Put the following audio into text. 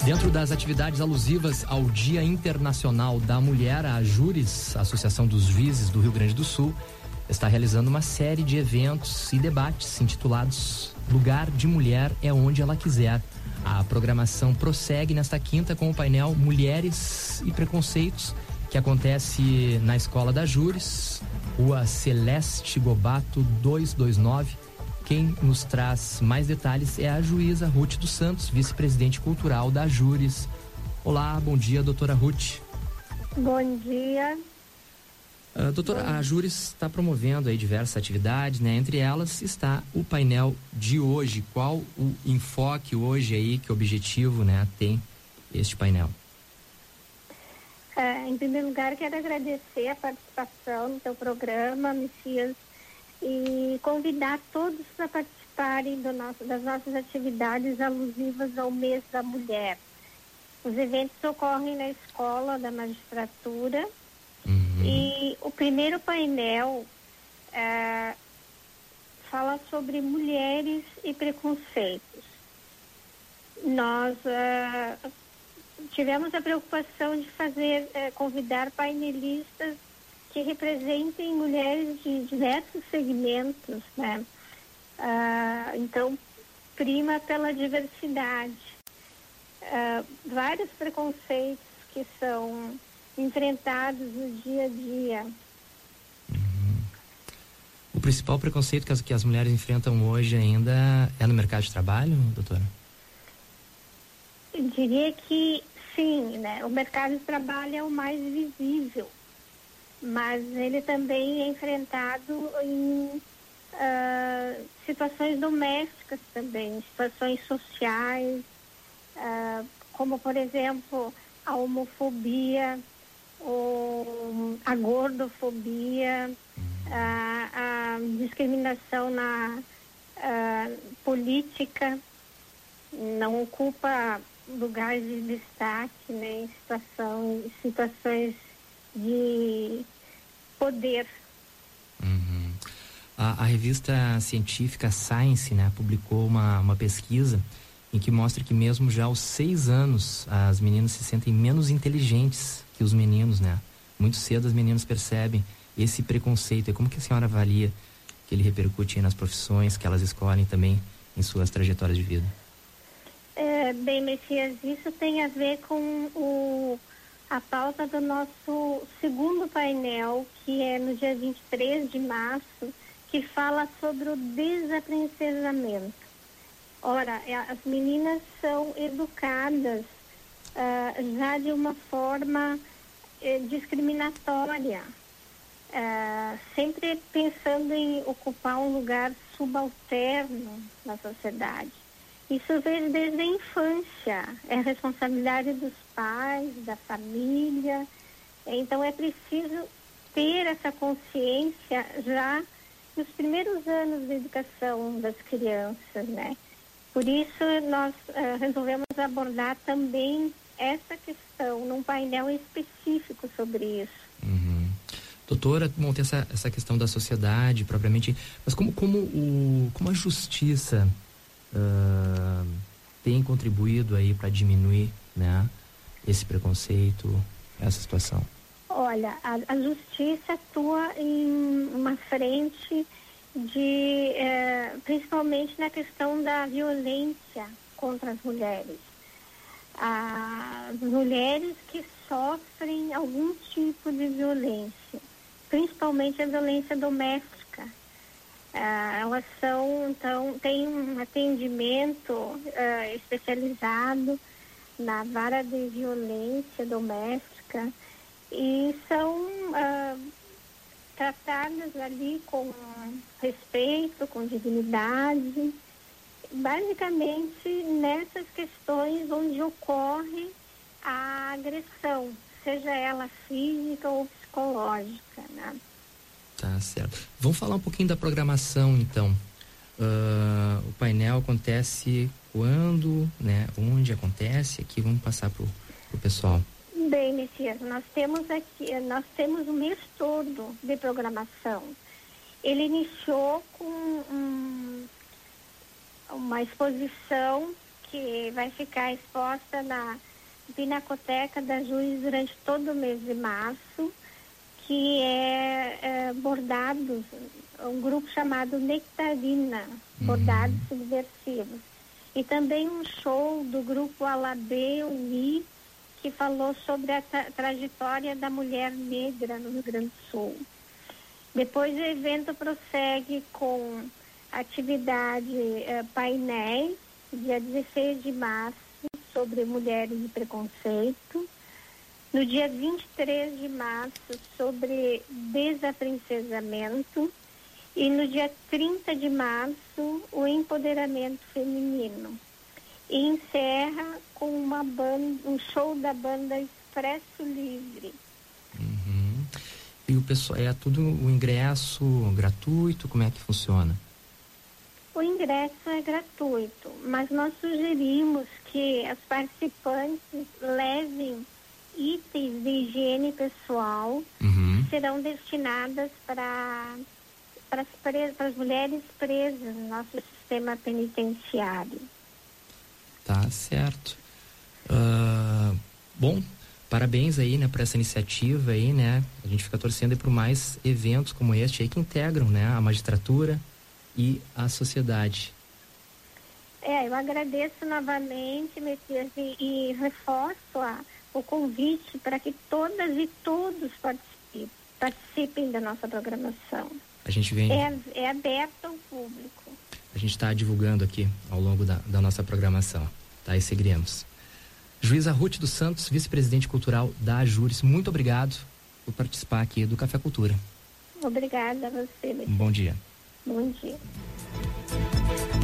Dentro das atividades alusivas ao Dia Internacional da Mulher, a AJURES, a Associação dos Juízes do Rio Grande do Sul, está realizando uma série de eventos e debates intitulados Lugar de Mulher é Onde Ela Quiser. A programação prossegue nesta quinta com o painel Mulheres e Preconceitos, que acontece na Escola da AJURES, Rua Celeste Gobato 229. Quem nos traz mais detalhes é a juíza Ruth dos Santos, vice-presidente cultural da AJURES. Olá, bom dia, doutora Ruth. Bom dia. Doutora, a AJURES está promovendo aí diversas atividades, né? Entre elas está o painel de hoje. Qual o enfoque hoje aí, que objetivo, né, tem este painel? Em primeiro lugar, quero agradecer a participação no teu programa, Messias, e convidar todos para participarem das nossas atividades alusivas ao mês da mulher. Os eventos ocorrem na Escola da Magistratura. E o primeiro painel fala sobre mulheres e preconceitos. Nós tivemos a preocupação de convidar painelistas que representem mulheres de diversos segmentos, né? Então, prima pela diversidade. Vários preconceitos que são enfrentados no dia a dia. O principal preconceito que as mulheres enfrentam hoje ainda é no mercado de trabalho, doutora? Eu diria que sim, né? O mercado de trabalho é o mais visível, mas ele também é enfrentado em situações domésticas também, situações sociais, como, por exemplo, a homofobia, a gordofobia, a discriminação na política, não ocupa lugares de destaque, né, em situações de poder. A revista científica Science, né, publicou uma pesquisa em que mostra que mesmo já aos 6 anos as meninas se sentem menos inteligentes que os meninos, né? Muito cedo as meninas percebem esse preconceito. E como que a senhora avalia que ele repercute aí nas profissões que elas escolhem também em suas trajetórias de vida? Bem, Messias, isso tem a ver com a pauta do nosso segundo painel, que é no dia 23 de março, que fala sobre o desaprendizagamento. Ora, as meninas são educadas já de uma forma discriminatória, sempre pensando em ocupar um lugar subalterno na sociedade. Isso veio desde a infância, é responsabilidade dos pais, da família. Então é preciso ter essa consciência já nos primeiros anos da educação das crianças, né? Por isso, nós resolvemos abordar também essa questão num painel específico sobre isso. Doutora, bom, tem essa questão da sociedade propriamente, mas como a justiça tem contribuído aí para diminuir, né, esse preconceito, essa situação? Olha, a justiça atua em uma frente principalmente na questão da violência contra as mulheres. As mulheres que sofrem algum tipo de violência, principalmente a violência doméstica, elas têm um atendimento especializado na vara de violência doméstica e são tratadas ali com respeito, com dignidade, basicamente nessas questões onde ocorre a agressão, seja ela física ou psicológica, né? Tá certo. Vamos falar um pouquinho da programação, então. O painel acontece quando, né? Onde acontece? Aqui vamos passar pro pessoal. Bem, Messias, nós temos um mês todo de programação. Ele iniciou com uma exposição que vai ficar exposta na Pinacoteca da Júris durante todo o mês de março, que é bordados, um grupo chamado Nectarina, bordados subversivos. E também um show do grupo Alabê Uni, que falou sobre a trajetória da mulher negra no Rio Grande do Sul. Depois o evento prossegue com atividade painéis, dia 16 de março, sobre mulheres e preconceito. No dia 23 de março, sobre desafrancesamento. E no dia 30 de março, o empoderamento feminino. E encerra com um show da banda Expresso Livre. E o pessoal, é tudo o ingresso gratuito? Como é que funciona? O ingresso é gratuito, mas nós sugerimos que as participantes levem itens de higiene pessoal que serão destinadas para as mulheres presas no nosso sistema penitenciário. Tá certo. Bom, parabéns aí, né, por essa iniciativa aí, né? A gente fica torcendo por mais eventos como este aí que integram, né, a magistratura e a sociedade. Eu agradeço novamente, Messias, e reforço o convite para que todas e todos participem da nossa programação. A gente vem... É aberto ao público. A gente está divulgando aqui ao longo da nossa programação, tá? E seguiremos. Juíza Ruth dos Santos, vice-presidente cultural da Júris, muito obrigado por participar aqui do Café Cultura. Obrigada a você, Messias. Bom dia. Bom dia.